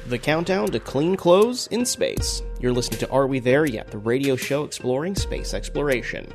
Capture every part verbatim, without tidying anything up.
The countdown to clean clothes in space. You're listening to Are We There Yet?, the radio show exploring space exploration.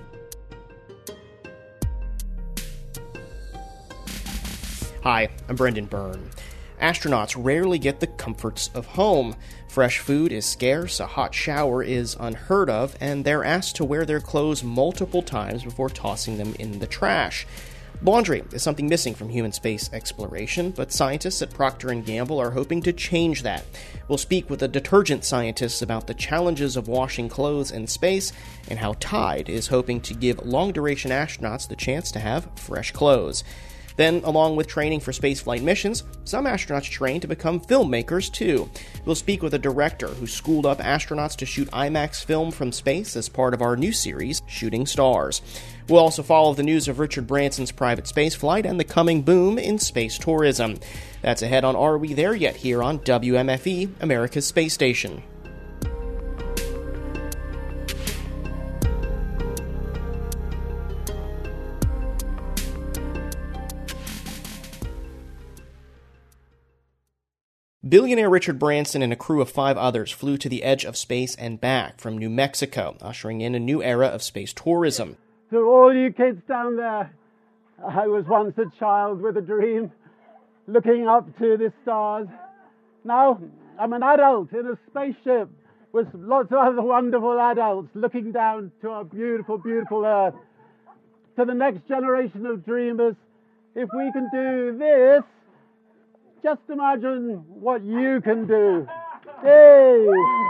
Hi, I'm Brendan Byrne. Astronauts rarely get the comforts of home. Fresh food is scarce, a hot shower is unheard of, and they're asked to wear their clothes multiple times before tossing them in the trash. Laundry is something missing from human space exploration, but scientists at Procter and Gamble are hoping to change that. We'll speak with the detergent scientists about the challenges of washing clothes in space and how Tide is hoping to give long-duration astronauts the chance to have fresh clothes. Then, along with training for spaceflight missions, some astronauts train to become filmmakers, too. We'll speak with a director who schooled up astronauts to shoot IMAX film from space as part of our new series, Shooting Stars. We'll also follow the news of Richard Branson's private spaceflight and the coming boom in space tourism. That's ahead on Are We There Yet? Here on W M F E, America's Space Station. Billionaire Richard Branson and a crew of five others flew to the edge of space and back from New Mexico, ushering in a new era of space tourism. To all you kids down there, I was once a child with a dream, looking up to the stars. Now I'm an adult in a spaceship with lots of other wonderful adults looking down to our beautiful, beautiful Earth. To the next generation of dreamers, if we can do this, just imagine what you can do. Hey!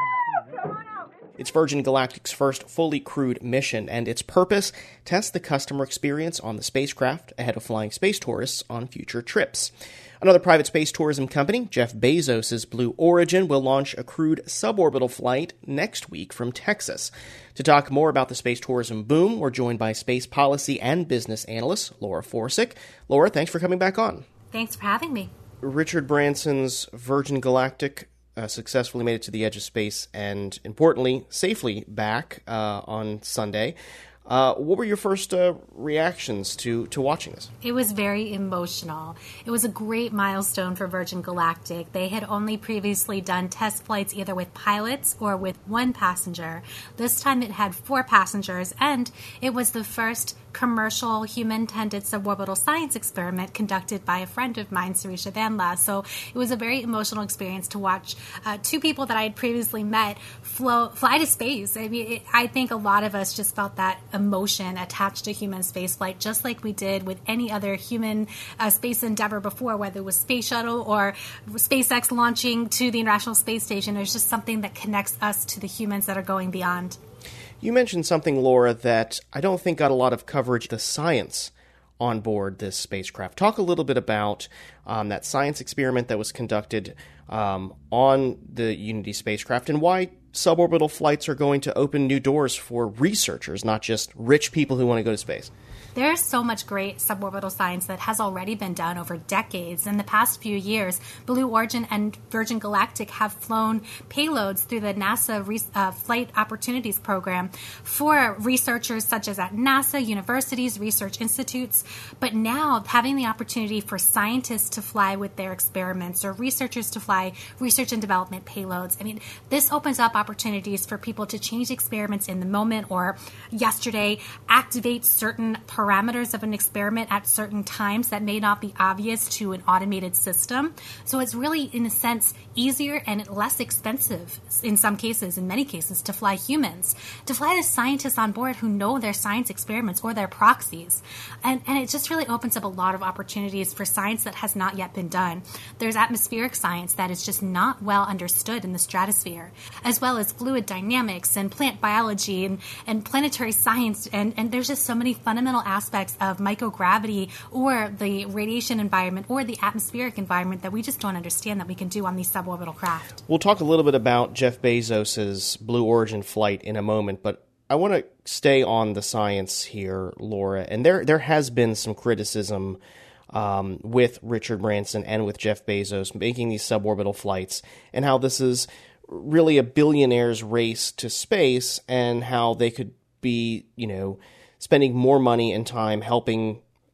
It's Virgin Galactic's first fully crewed mission, and its purpose, test the customer experience on the spacecraft ahead of flying space tourists on future trips. Another private space tourism company, Jeff Bezos' Blue Origin, will launch a crewed suborbital flight next week from Texas. To talk more about the space tourism boom, we're joined by space policy and business analyst Laura Forsick. Laura, thanks for coming back on. Thanks for having me. Richard Branson's Virgin Galactic uh, successfully made it to the edge of space and, importantly, safely back uh, on Sunday. Uh, what were your first uh, reactions to, to watching this? It was very emotional. It was a great milestone for Virgin Galactic. They had only previously done test flights either with pilots or with one passenger. This time it had four passengers, and it was the first commercial human-tended suborbital science experiment conducted by a friend of mine, Sirisha Vanla. So it was a very emotional experience to watch uh, two people that I had previously met flow, fly to space. I mean, it, I think a lot of us just felt that emotion attached to human spaceflight, just like we did with any other human uh, space endeavor before, whether it was Space Shuttle or SpaceX launching to the International Space Station. There's just something that connects us to the humans that are going beyond. You mentioned something, Laura, that I don't think got a lot of coverage, the science on board this spacecraft. Talk a little bit about um, that science experiment that was conducted um, on the Unity spacecraft and why suborbital flights are going to open new doors for researchers, not just rich people who want to go to space. There's so much great suborbital science that has already been done over decades. In the past few years, Blue Origin and Virgin Galactic have flown payloads through the NASA Re- uh, Flight Opportunities Program for researchers such as at NASA, universities, research institutes. But now, having the opportunity for scientists to fly with their experiments or researchers to fly research and development payloads, I mean, this opens up opportunities for people to change experiments in the moment or yesterday, activate certain parameters of an experiment at certain times that may not be obvious to an automated system. So it's really, in a sense, easier and less expensive in some cases, in many cases, to fly humans, to fly the scientists on board who know their science experiments or their proxies. And, and it just really opens up a lot of opportunities for science that has not yet been done. There's atmospheric science that is just not well understood in the stratosphere, as well as fluid dynamics and plant biology and, and planetary science. And, and there's just so many fundamental aspects of microgravity or the radiation environment or the atmospheric environment that we just don't understand that we can do on these suborbital craft. We'll talk a little bit about Jeff Bezos' Blue Origin flight in a moment, but I want to stay on the science here, Laura. And there, there has been some criticism um, with Richard Branson and with Jeff Bezos making these suborbital flights and how this is really a billionaire's race to space and how they could be, you know, spending more money and time helping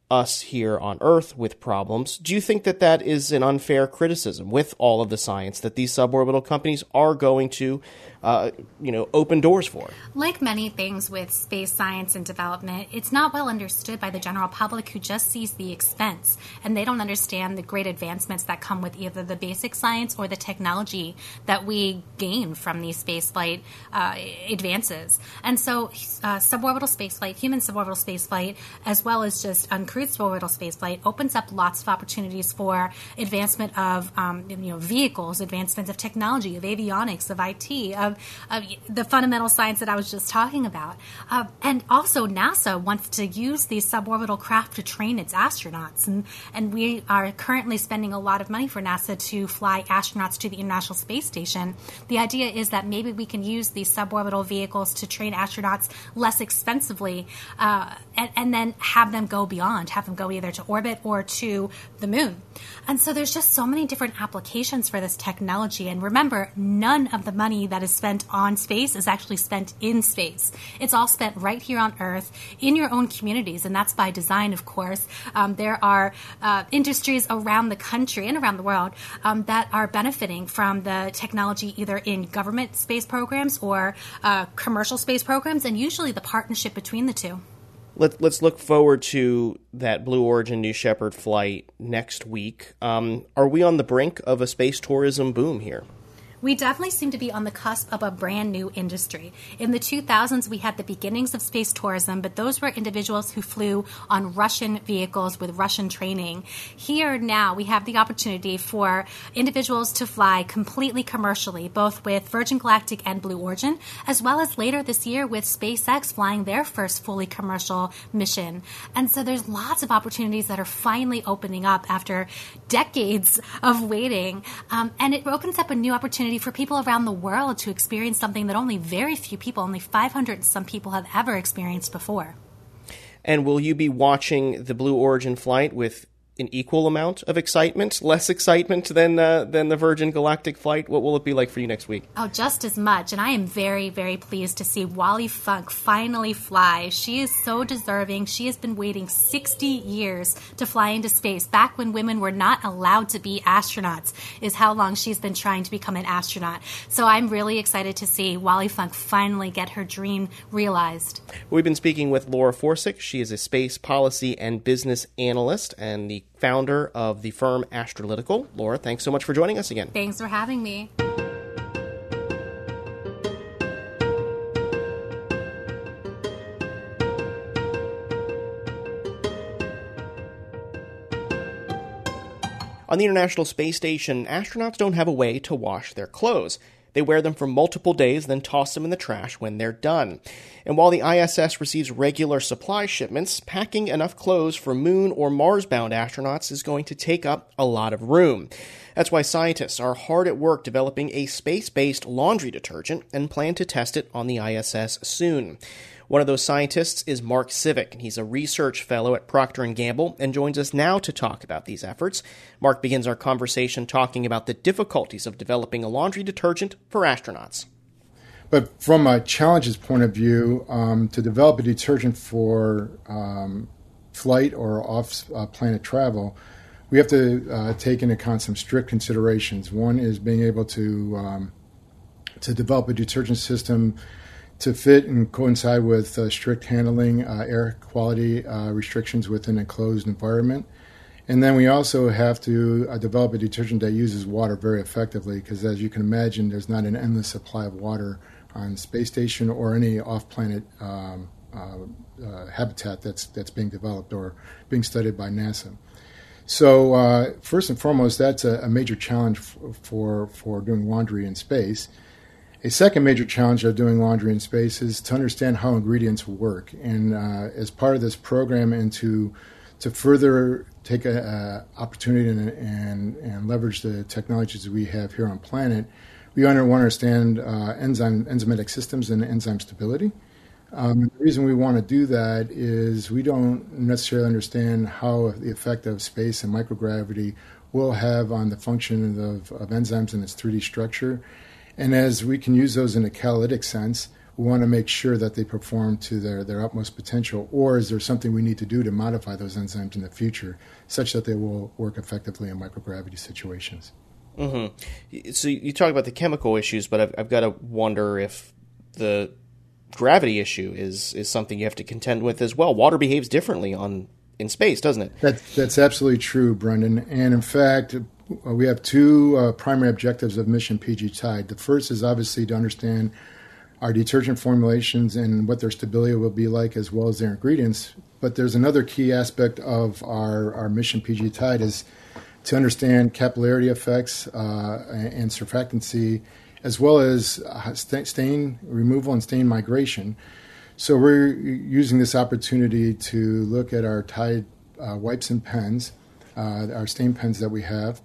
us here on Earth with problems. Do you think that that is an unfair criticism with all of the science that these suborbital companies are going to, uh, you know, open doors for? Like many things with space science and development, it's not well understood by the general public who just sees the expense, and they don't understand the great advancements that come with either the basic science or the technology that we gain from these spaceflight uh, advances. And so uh, suborbital spaceflight, human suborbital spaceflight, as well as just uncrewed suborbital spaceflight, opens up lots of opportunities for advancement of um, you know vehicles, advancements of technology, of avionics, of I T, of, of the fundamental science that I was just talking about. Uh, and also NASA wants to use these suborbital craft to train its astronauts. And, and we are currently spending a lot of money for NASA to fly astronauts to the International Space Station. The idea is that maybe we can use these suborbital vehicles to train astronauts less expensively uh, and, and then have them go beyond, have them go either to orbit or to the moon. And so there's just so many different applications for this technology. And remember, none of the money that is spent on space is actually spent in space. It's all spent right here on Earth in your own communities. And that's by design, of course. Um, there are uh, industries around the country and around the world um, that are benefiting from the technology either in government space programs or uh, commercial space programs, and usually the partnership between the two. Let, let's look forward to that Blue Origin New Shepard flight next week. Um, are we on the brink of a space tourism boom here? We definitely seem to be on the cusp of a brand new industry. In the two thousands, we had the beginnings of space tourism, but those were individuals who flew on Russian vehicles with Russian training. Here now, we have the opportunity for individuals to fly completely commercially, both with Virgin Galactic and Blue Origin, as well as later this year with SpaceX flying their first fully commercial mission. And so there's lots of opportunities that are finally opening up after decades of waiting. Um, and it opens up a new opportunity for people around the world to experience something that only very few people, only five hundred and some people, have ever experienced before. And will you be watching the Blue Origin flight with an equal amount of excitement, less excitement than uh, than the Virgin Galactic flight? What will it be like for you next week? Oh, just as much. And I am very, very pleased to see Wally Funk finally fly. She is so deserving. She has been waiting sixty years to fly into space. Back when women were not allowed to be astronauts is how long she's been trying to become an astronaut. So I'm really excited to see Wally Funk finally get her dream realized. We've been speaking with Laura Forsick. She is a space policy and business analyst and the founder of the firm Astrolytical. Laura, thanks so much for joining us again. Thanks for having me. On the International Space Station, astronauts don't have a way to wash their clothes. They wear them for multiple days, then toss them in the trash when they're done. And while the I S S receives regular supply shipments, packing enough clothes for Moon or Mars-bound astronauts is going to take up a lot of room. That's why scientists are hard at work developing a space-based laundry detergent and plan to test it on the I S S soon. One of those scientists is Mark Civic, and he's a research fellow at Procter and Gamble and joins us now to talk about these efforts. Mark begins our conversation talking about the difficulties of developing a laundry detergent for astronauts. But from a challenges point of view, um, to develop a detergent for um, flight or off-planet travel, we have to uh, take into account some strict considerations. One is being able to um, to develop a detergent system to fit and coincide with uh, strict handling, uh, air quality uh, restrictions within a closed environment. And then we also have to uh, develop a detergent that uses water very effectively, because as you can imagine, there's not an endless supply of water on the space station or any off-planet um, uh, uh, habitat that's that's being developed or being studied by NASA. So uh, first and foremost, that's a, a major challenge f- for for doing laundry in space. A second major challenge of doing laundry in space is to understand how ingredients work. And uh, as part of this program, and to to further take an opportunity and, and and leverage the technologies we have here on planet, we want to understand uh, enzyme enzymatic systems and enzyme stability. Um, the reason we want to do that is we don't necessarily understand how the effect of space and microgravity will have on the function of, of enzymes and its three D structure. And as we can use those in a catalytic sense, We want to make sure that they perform to their, their utmost potential, or is there something we need to do to modify those enzymes in the future such that they will work effectively in microgravity situations? Mm-hmm. So you talk about the chemical issues, but I've, I've got to wonder if the gravity issue is, is something you have to contend with as well. Water behaves differently on in space, doesn't it? That, that's absolutely true, Brendan. And in fact, we have two uh, primary objectives of Mission P G Tide. The first is obviously to understand our detergent formulations and what their stability will be like, as well as their ingredients. But there's another key aspect of our, our Mission P G Tide is to understand capillarity effects uh, and surfactancy, as well as stain removal and stain migration. So we're using this opportunity to look at our Tide uh, wipes and pens, uh, our stain pens that we have.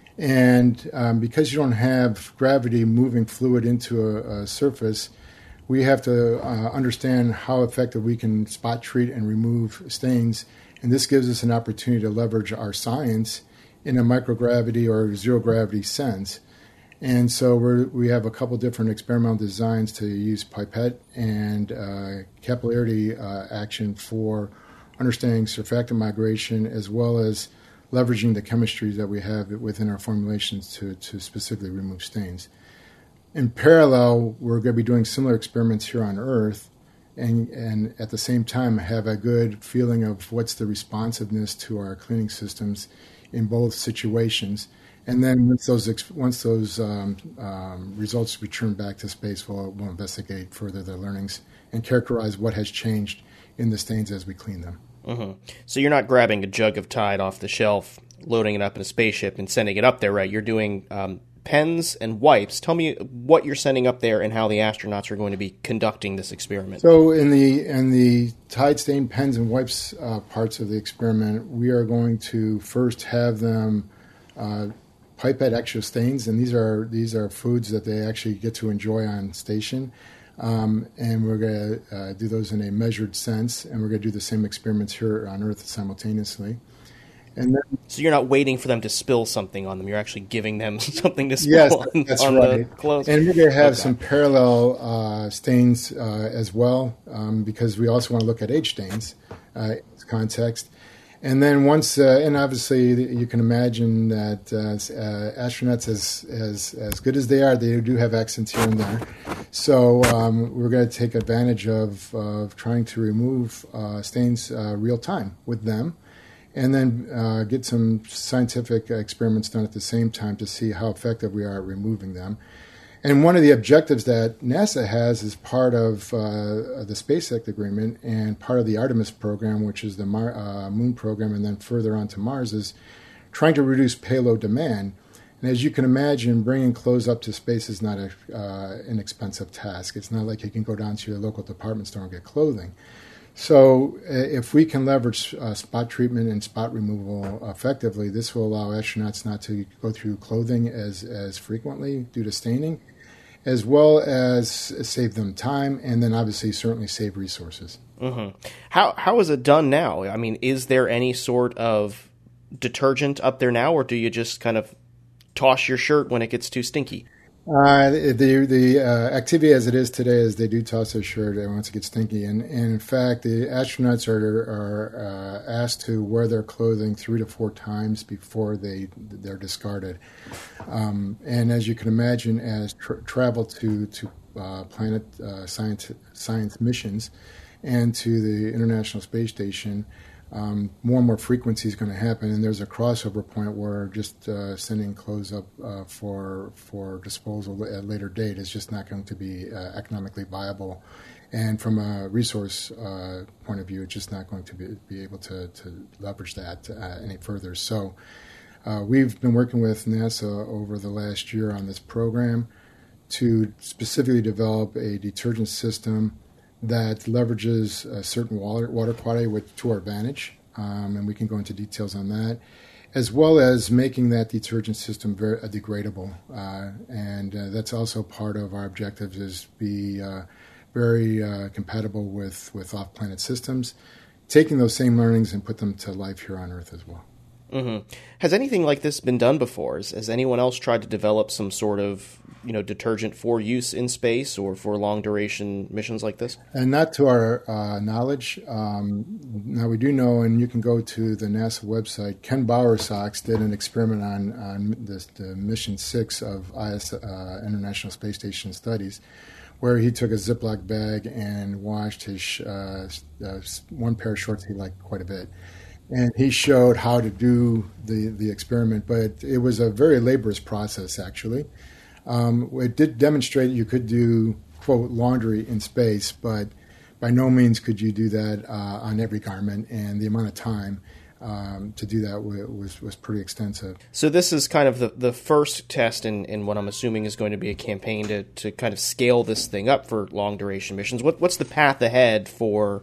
And um, because you don't have gravity moving fluid into a, a surface, we have to uh, understand how effective we can spot treat and remove stains. And this gives us an opportunity to leverage our science in a microgravity or zero gravity sense. And so we're, we have a couple different experimental designs to use pipette and uh, capillarity uh, action for understanding surfactant migration, as well as leveraging the chemistries that we have within our formulations to, to specifically remove stains. In parallel, we're going to be doing similar experiments here on Earth, and, and at the same time have a good feeling of what's the responsiveness to our cleaning systems in both situations. And then once those once those um, um, results return back to space, we'll, we'll investigate further the learnings and characterize what has changed in the stains as we clean them. Mm-hmm. So you're not grabbing a jug of Tide off the shelf, loading it up in a spaceship, and sending it up there, right? You're doing um, pens and wipes. Tell me what you're sending up there and how the astronauts are going to be conducting this experiment. So in the in the Tide stain pens and wipes uh, parts of the experiment, we are going to first have them uh, pipette extra stains, and these are these are foods that they actually get to enjoy on station. Um, and we're going to uh, do those in a measured sense, and we're going to do the same experiments here on Earth simultaneously. And then, so you're not waiting for them to spill something on them; you're actually giving them something to spill yes, on, that's on right. the clothes. And we're going to have okay. some parallel uh, stains uh, as well, um, because we also want to look at age stains uh, in this context. And then once, uh, and obviously you can imagine that uh, uh, astronauts, as, as as good as they are, they do have accidents here and there. So um, we're going to take advantage of, of trying to remove uh, stains uh, real time with them, and then uh, get some scientific experiments done at the same time to see how effective we are at removing them. And one of the objectives that NASA has as part of uh, the SpaceX agreement and part of the Artemis program, which is the Mar- uh, moon program, and then further on to Mars, is trying to reduce payload demand. And as you can imagine, bringing clothes up to space is not an uh, inexpensive task. It's not like you can go down to your local department store and get clothing. So uh, if we can leverage uh, spot treatment and spot removal effectively, this will allow astronauts not to go through clothing as, as frequently due to staining, as well as save them time, and then obviously certainly save resources. Mm-hmm. How how is it done now? I mean, is there any sort of detergent up there now, or do you just kind of toss your shirt when it gets too stinky? Uh, the the uh, activity as it is today is they do toss their shirt once it gets stinky, and, and in fact the astronauts are are uh, asked to wear their clothing three to four times before they they're discarded. Um, and as you can imagine, as tra- travel to to uh, planet uh, science science missions and to the International Space Station, Um, more and more frequency is going to happen, and there's a crossover point where just uh, sending clothes up uh, for for disposal at a later date is just not going to be uh, economically viable, and from a resource uh, point of view, it's just not going to be, be able to, to leverage that uh, any further. So uh, we've been working with NASA over the last year on this program to specifically develop a detergent system that leverages a certain water, water quality with, to our advantage, um, and we can go into details on that, as well as making that detergent system very uh, degradable. Uh, and uh, that's also part of our objectives, is be uh, very uh, compatible with, with off-planet systems, taking those same learnings and put them to life here on Earth as well. Mm-hmm. Has anything like this been done before? Has, has anyone else tried to develop some sort of you know, detergent for use in space or for long duration missions like this? And not to our uh, knowledge. Um, now we do know, and you can go to the NASA website. Ken Bowersox did an experiment on on this, the mission six of I S uh, International Space Station Studies, where he took a Ziploc bag and washed his uh, uh, one pair of shorts he liked quite a bit. And he showed how to do the, the experiment, but it was a very laborious process, actually. Um, it did demonstrate you could do, quote, laundry in space, but by no means could you do that uh, on every garment, and the amount of time um, to do that was was pretty extensive. So this is kind of the, the first test in, in what I'm assuming is going to be a campaign to, to kind of scale this thing up for long-duration missions. What, what's the path ahead for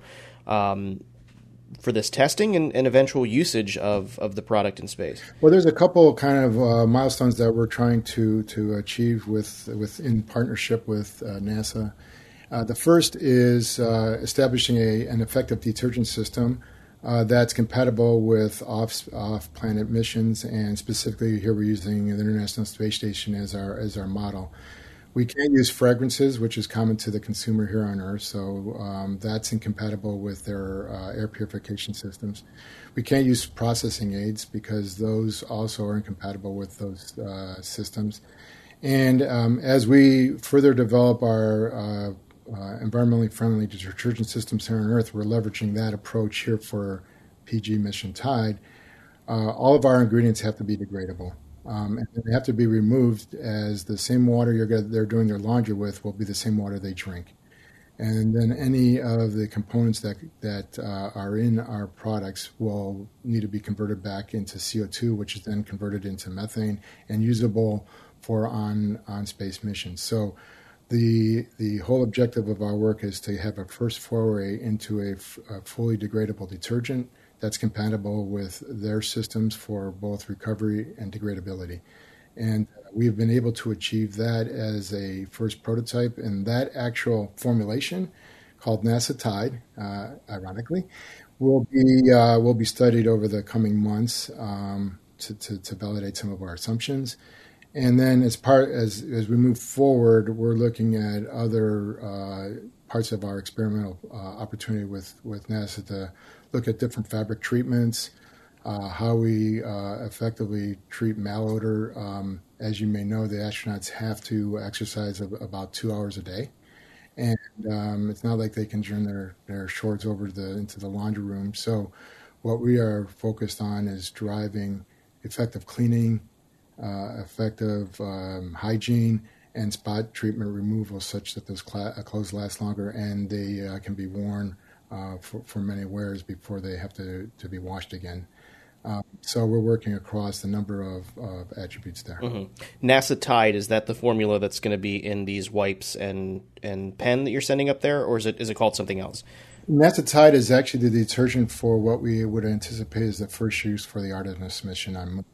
um, for this testing and, and eventual usage of, of the product in space? Well, there's a couple kind of uh, milestones that we're trying to to achieve with with in partnership with uh, NASA. Uh, the first is uh, establishing a, an effective detergent system uh, that's compatible with off off planet missions, and specifically here we're using the International Space Station as our as our model. We can't use fragrances, which is common to the consumer here on Earth, so um, that's incompatible with their uh, air purification systems. We can't use processing aids because those also are incompatible with those uh, systems. And um, as we further develop our uh, uh, environmentally friendly detergent systems here on Earth, we're leveraging that approach here for P G Mission Tide. Uh, all of our ingredients have to be degradable. Um, and they have to be removed, as the same water you're gonna, they're doing their laundry with will be the same water they drink. And then any of the components that that uh, are in our products will need to be converted back into C O two, which is then converted into methane and usable for on, on space missions. So the the whole objective of our work is to have a first foray into a, f- a fully degradable detergent that's compatible with their systems for both recovery and degradability. And we've been able to achieve that as a first prototype, and that actual formulation, called NASA Tide, uh, ironically, will be uh, will be studied over the coming months um, to, to, to validate some of our assumptions. And then as part as as we move forward, we're looking at other uh, parts of our experimental uh, opportunity with, with NASA to look at different fabric treatments, uh, how we uh, effectively treat malodor. Um, as you may know, the astronauts have to exercise about two hours a day. And um, it's not like they can turn their, their shorts over to the, into the laundry room. So what we are focused on is driving effective cleaning, uh, effective um, hygiene, and spot treatment removal such that those cl- clothes last longer and they uh, can be worn uh, for, for many wears before they have to, to be washed again. Um, so we're working across a number of, of attributes there. Mm-hmm. NASA Tide, is that the formula that's going to be in these wipes and, and pen that you're sending up there, or is it is it called something else? NASA Tide is actually the detergent for what we would anticipate is the first use for the Artemis mission on Moon.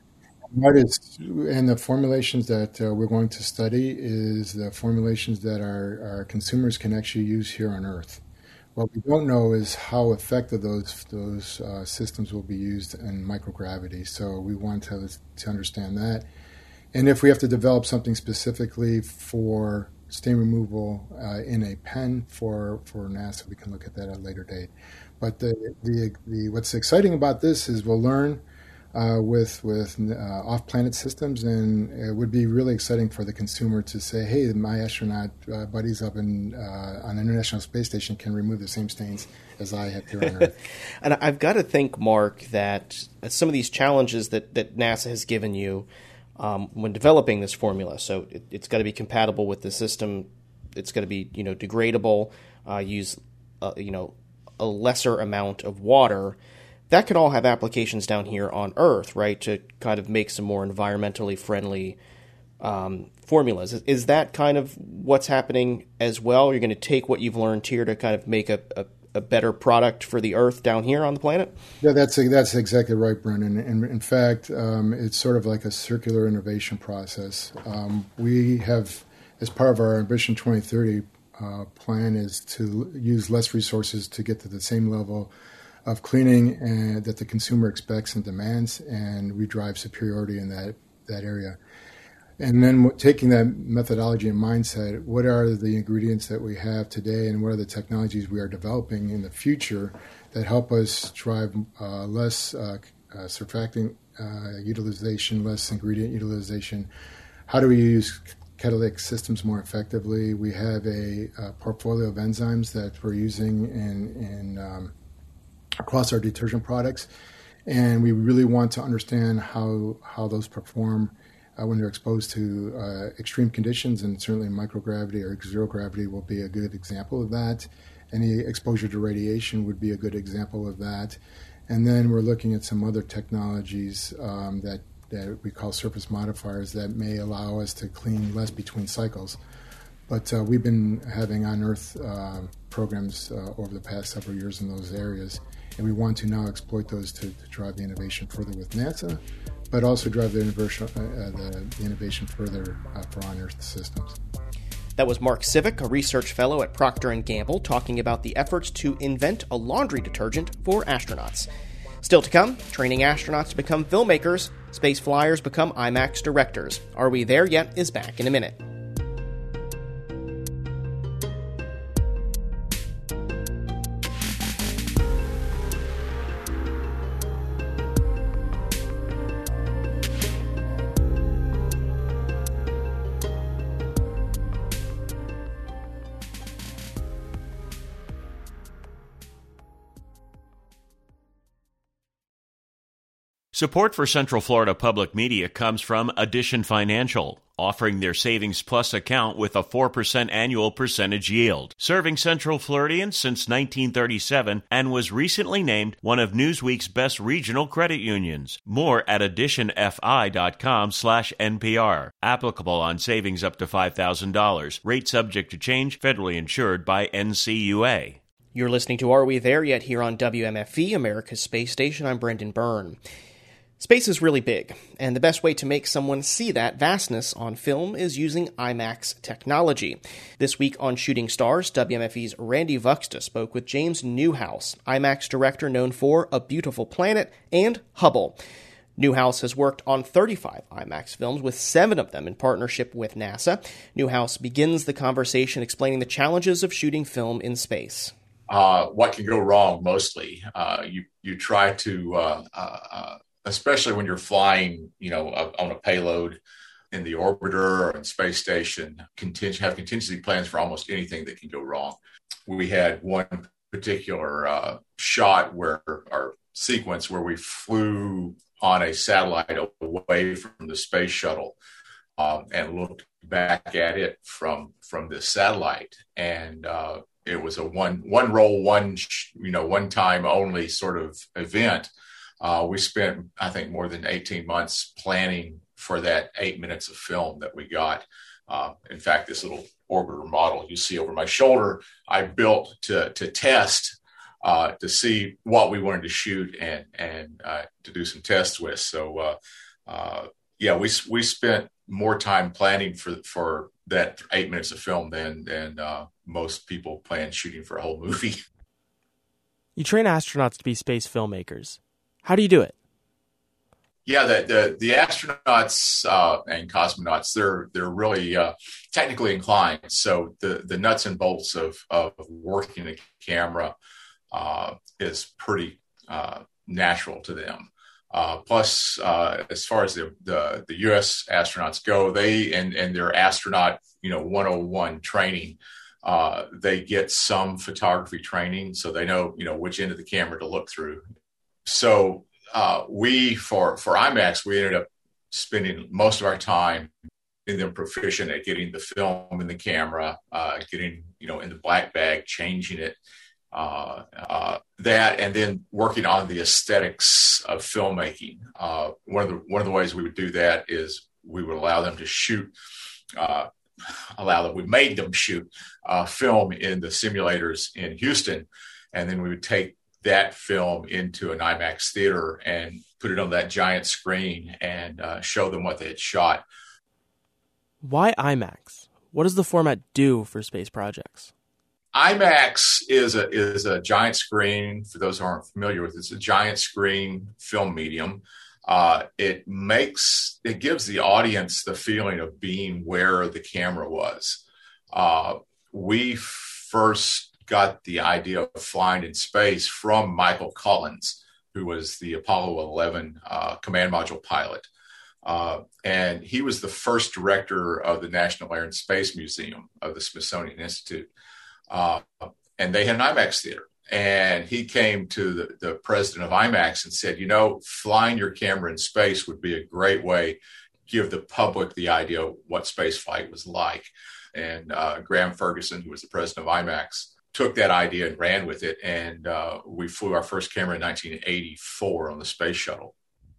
What is, and the formulations that uh, we're going to study is the formulations that our, our consumers can actually use here on Earth. What we don't know is how effective those those uh, systems will be used in microgravity. So we want to to understand that, and if we have to develop something specifically for stain removal uh, in a pen for, for NASA, we can look at that at a later date. But the the, the what's exciting about this is we'll learn uh, with with uh, off-planet systems, and it would be really exciting for the consumer to say, "Hey, my astronaut uh, buddies up in uh, on the International Space Station can remove the same stains as I have here on Earth." And I've got to think, Mark, that some of these challenges that, that NASA has given you um, when developing this formula, so it, it's got to be compatible with the system, it's got to be you know degradable, uh, use uh, you know a lesser amount of water. That could all have applications down here on Earth, right, to kind of make some more environmentally friendly um, formulas. Is, is that kind of what's happening as well? You're going to take what you've learned here to kind of make a, a, a better product for the Earth down here on the planet? Yeah, that's that's exactly right, Brendan. And in fact, um, it's sort of like a circular innovation process. Um, we have, as part of our Ambition twenty thirty uh, plan, is to use less resources to get to the same level of cleaning and that the consumer expects and demands, and we drive superiority in that, that area. And then taking that methodology and mindset, what are the ingredients that we have today and what are the technologies we are developing in the future that help us drive uh, less uh, uh, surfactant uh, utilization, less ingredient utilization? How do we use catalytic systems more effectively? We have a, a portfolio of enzymes that we're using in, in um, across our detergent products, and we really want to understand how how those perform Uh, when they're exposed to uh, extreme conditions, and certainly microgravity or zero gravity will be a good example of that. Any exposure to radiation would be a good example of that. And then we're looking at some other technologies um, that, that we call surface modifiers that may allow us to clean less between cycles. But uh, we've been having on-Earth uh, programs uh, over the past several years in those areas, and we want to now exploit those to, to drive the innovation further with NASA, but also drive the innovation, uh, the, the innovation further uh, for on-Earth systems. That was Mark Civic, a research fellow at Procter and Gamble, talking about the efforts to invent a laundry detergent for astronauts. Still to come, training astronauts to become filmmakers, space flyers become IMAX directors. Are We There Yet? Is back in a minute. Support for Central Florida Public Media comes from Addition Financial, offering their Savings Plus account with a four percent annual percentage yield. Serving Central Floridians since nineteen thirty-seven and was recently named one of Newsweek's best regional credit unions. More at additionfi.com slash NPR. Applicable on savings up to five thousand dollars. Rate subject to change, federally insured by N C U A. You're listening to Are We There Yet? Here on W M F V, America's Space Station. I'm Brendan Byrne. Space is really big, and the best way to make someone see that vastness on film is using IMAX technology. This week on Shooting Stars, W M F V's Randy Vuxta spoke with James Newhouse, IMAX director known for A Beautiful Planet and Hubble. Newhouse has worked on thirty-five IMAX films, with seven of them in partnership with NASA. Newhouse begins the conversation explaining the challenges of shooting film in space. Uh, what can go wrong mostly? Uh, you, you try to... Uh, uh, especially when you're flying, you know, on a payload in the orbiter or in space station, conting- have contingency plans for almost anything that can go wrong. We had one particular uh, shot where our sequence where we flew on a satellite away from the space shuttle um, and looked back at it from from the satellite, and uh, it was a one one roll, one you know, one time only sort of event. Uh, we spent, I think, more than eighteen months planning for that eight minutes of film that we got. Uh, in fact, this little orbiter model you see over my shoulder, I built to to test, uh, to see what we wanted to shoot and and uh, to do some tests with. So, uh, uh, yeah, we we spent more time planning for for that eight minutes of film than than uh, most people plan shooting for a whole movie. You train astronauts to be space filmmakers. How do you do it? Yeah, the the, the astronauts uh, and cosmonauts, they're they're really uh, technically inclined. So the, the nuts and bolts of, of working a camera uh, is pretty uh, natural to them. Uh, plus, uh, as far as the, the, the U S astronauts go, they and, and their astronaut, you know, one oh one training, uh, they get some photography training, so they know, you know, which end of the camera to look through. So uh, we, for, for IMAX, we ended up spending most of our time in them proficient at getting the film in the camera, uh, getting, you know, in the black bag, changing it, uh, uh, that, and then working on the aesthetics of filmmaking. Uh, one of the one of the ways we would do that is we would allow them to shoot, uh, allow them, we made them shoot uh, film in the simulators in Houston, and then we would take that film into an IMAX theater and put it on that giant screen and uh, show them what they had shot. Why IMAX? What does the format do for space projects? IMAX is a is a giant screen. For those who aren't familiar with it, it's a giant screen film medium. uh, it makes, it gives the audience the feeling of being where the camera was. Uh, we first got the idea of flying in space from Michael Collins, who was the Apollo eleven uh, command module pilot. Uh, and he was the first director of the National Air and Space Museum of the Smithsonian Institute. Uh, and they had an IMAX theater. And he came to the, the president of IMAX and said, you know, flying your camera in space would be a great way to give the public the idea of what space flight was like. And uh, Graham Ferguson, who was the president of IMAX, took that idea and ran with it. And uh, we flew our first camera in nineteen eighty-four on the space shuttle.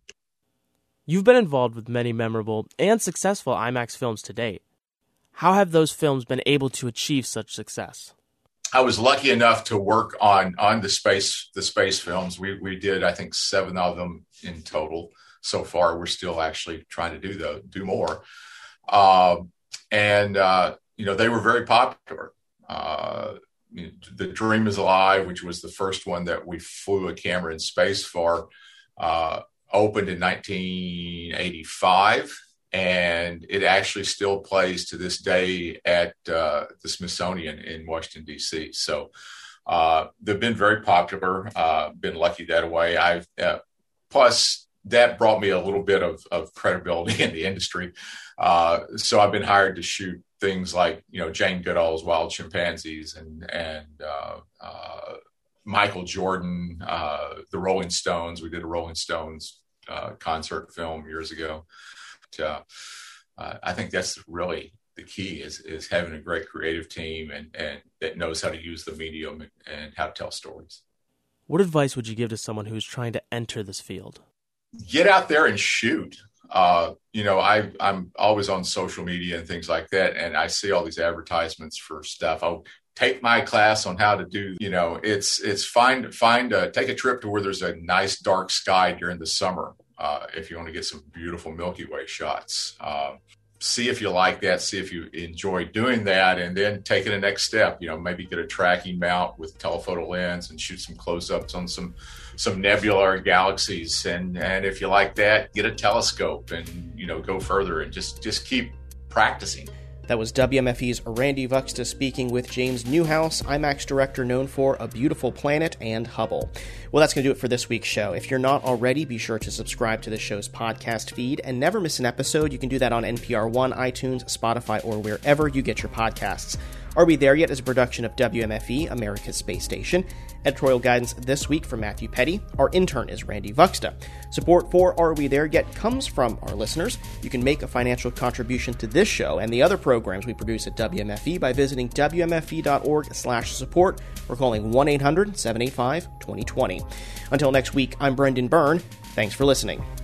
You've been involved with many memorable and successful IMAX films to date. How have those films been able to achieve such success? I was lucky enough to work on on the space the space films. We we did, I think, seven of them in total so far. We're still actually trying to do the do more, um, and uh, you know they were very popular. Uh, the Dream is Alive, which was the first one that we flew a camera in space for, uh, opened in nineteen eighty-five. And it actually still plays to this day at uh, the Smithsonian in Washington, D C. So uh, they've been very popular, uh, been lucky that way. I've uh, plus that brought me a little bit of, of credibility in the industry. Uh, so I've been hired to shoot things like, you know, Jane Goodall's Wild Chimpanzees and, and uh, uh, Michael Jordan, uh, the Rolling Stones. We did a Rolling Stones uh, concert film years ago. Uh, uh, I think that's really the key is is having a great creative team and, and that knows how to use the medium and, and how to tell stories. What advice would you give to someone who's trying to enter this field? Get out there and shoot. Uh, you know, I, I'm always on social media and things like that, and I see all these advertisements for stuff. Oh, take my class on how to do, you know, it's it's find, find a, take a trip to where there's a nice dark sky during the summer. Uh, if you want to get some beautiful Milky Way shots, uh, see if you like that, see if you enjoy doing that, and then take it a next step. You know, maybe get a tracking mount with telephoto lens and shoot some close-ups on some some nebular galaxies. And and if you like that, get a telescope and, you know, go further and just just keep practicing. That was W M F E's Randy Vuxta speaking with James Newhouse, IMAX director known for A Beautiful Planet and Hubble. Well, that's going to do it for this week's show. If you're not already, be sure to subscribe to the show's podcast feed and never miss an episode. You can do that on N P R One, iTunes, Spotify, or wherever you get your podcasts. Are We There Yet is a production of W M F E, America's Space Station. Editorial guidance this week from Matthew Petty. Our intern is Randy Vuxta. Support for Are We There Yet comes from our listeners. You can make a financial contribution to this show and the other programs we produce at W M F E by visiting W M F E dot org slash support or calling one eight hundred seven eight five two zero two zero. Until next week, I'm Brendan Byrne. Thanks for listening.